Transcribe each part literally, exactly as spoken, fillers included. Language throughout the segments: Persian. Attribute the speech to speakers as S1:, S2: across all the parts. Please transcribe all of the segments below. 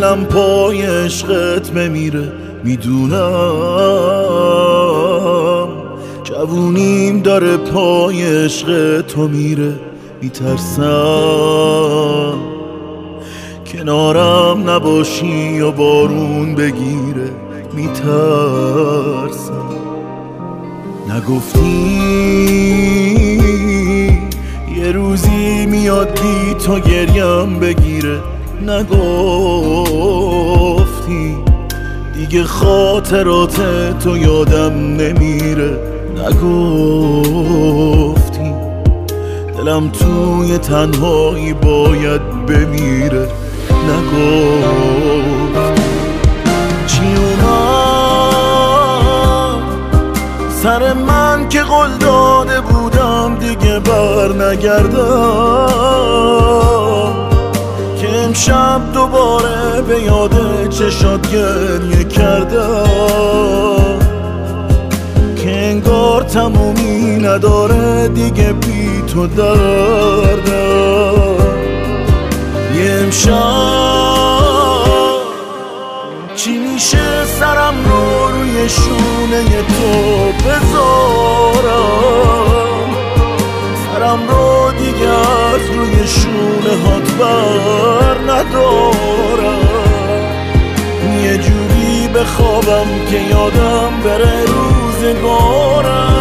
S1: دلم پای عشقت بمیره. میدونم جوونیم داره پای عشق تو میره. میترسم کنارم نباشی و بارون بگیره. میترسم نگفتی یه روزی میاد بی تو گریم بگیره. نگفتی دیگه خاطرات تو یادم نمیره. نگفتی دلم توی تنهایی باید بمیره. نگفتی چی اومد سر من که قول داده بودم دیگه بر نگردم، که امشب دوباره به یاد چشات گریه کردم، که انگار تمومی نداره دیگه بی تو دردم. یه امشب چی میشه سرم رو روی شونه تو بذارم، سرم رو دیگه از روی شونه هات بر ندارم. یه جوری بخوابم که یادم بره روزگارم.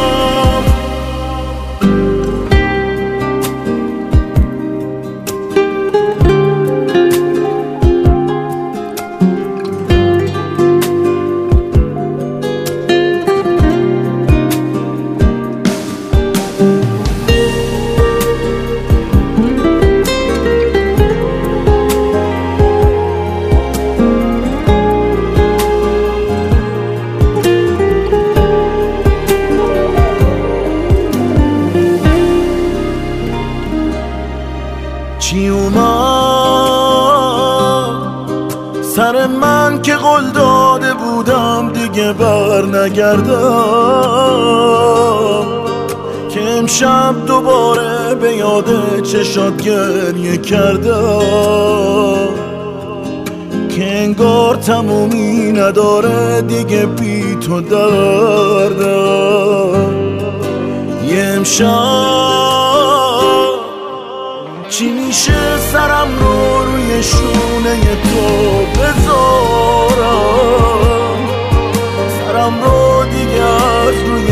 S1: چی اومد سر من که قول داده بودم دیگه بر نگردم، که امشب دوباره به یاد چشات گریه کردم، که انگار تمومی نداره دیگه بی تو دردم. یه امشب چی میشه سرم رو روی شونه تو بذارم، سرم رو دیگه از روی